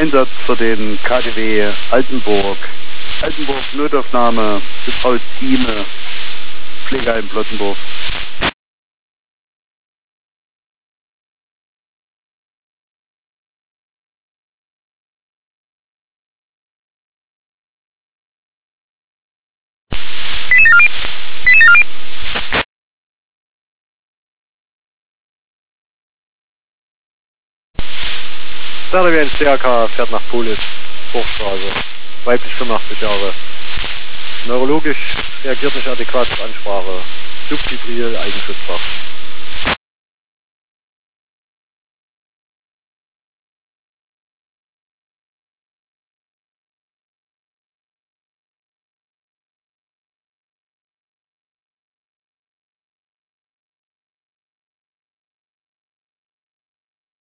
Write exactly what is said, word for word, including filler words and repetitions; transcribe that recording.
Einsatz für den K D W Altenburg. Altenburg, Notaufnahme, Frau Thieme, Pflegeheim Plottenburg. D R W eins C A K fährt nach Politz, Hochstraße, weiblich fünfundachtzig Jahre. Neurologisch reagiert nicht adäquat auf Ansprache, subfibril, Eigenschutzfach.